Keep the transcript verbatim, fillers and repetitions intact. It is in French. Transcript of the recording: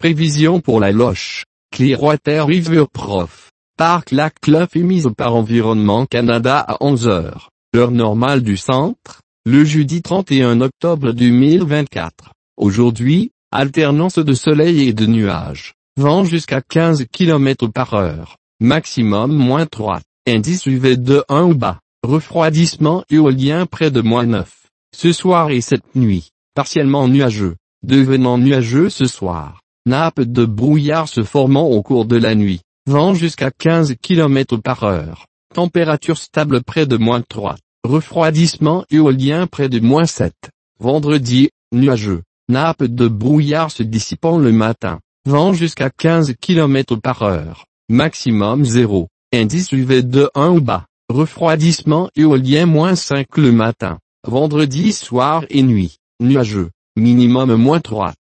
Prévision pour la Loche, Clearwater River Prof. Park Lac Club émise par Environnement Canada à onze heures, heure normale du centre, le jeudi trente et un octobre deux mille vingt-quatre. Aujourd'hui, alternance de soleil et de nuages, vent jusqu'à quinze kilomètres par heure, maximum moins trois, indice U V de un ou bas, refroidissement éolien près de moins neuf. Ce soir et cette nuit, partiellement nuageux, devenant nuageux ce soir, nappe de brouillard se formant au cours de la nuit, vent jusqu'à quinze kilomètres par heure, température stable près de moins trois, refroidissement éolien près de moins sept. Vendredi, nuageux, nappe de brouillard se dissipant le matin, vent jusqu'à quinze kilomètres par heure, maximum zéro, indice U V de un ou bas, refroidissement éolien moins cinq le matin. Vendredi soir et nuit, nuageux, minimum moins trois.